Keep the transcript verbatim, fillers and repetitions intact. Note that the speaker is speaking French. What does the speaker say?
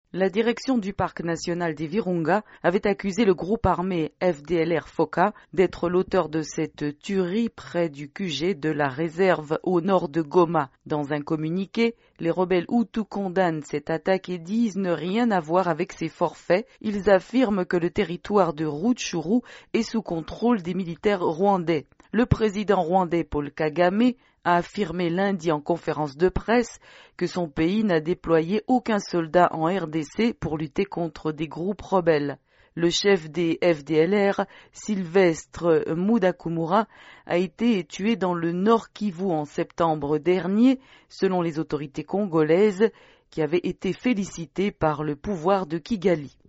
La direction du parc national des Virunga avait accusé le groupe armé F D L R Foka d'être l'auteur de cette tuerie près du Q G de la réserve au nord de Goma. Dans un communiqué, les rebelles Hutus condamnent cette attaque et disent ne rien avoir avec ces forfaits. Ils affirment que le territoire de Rutshuru est sous contrôle des militaires rwandais. Le président rwandais Paul Kagame a affirmé lundi en conférence de presse que son pays n'a déployé aucun soldat en R D C pour lutter contre des groupes rebelles. Le chef des F D L R, Sylvestre Mudakumura, a été tué dans le Nord Kivu en septembre dernier, selon les autorités congolaises, qui avaient été félicitées par le pouvoir de Kigali.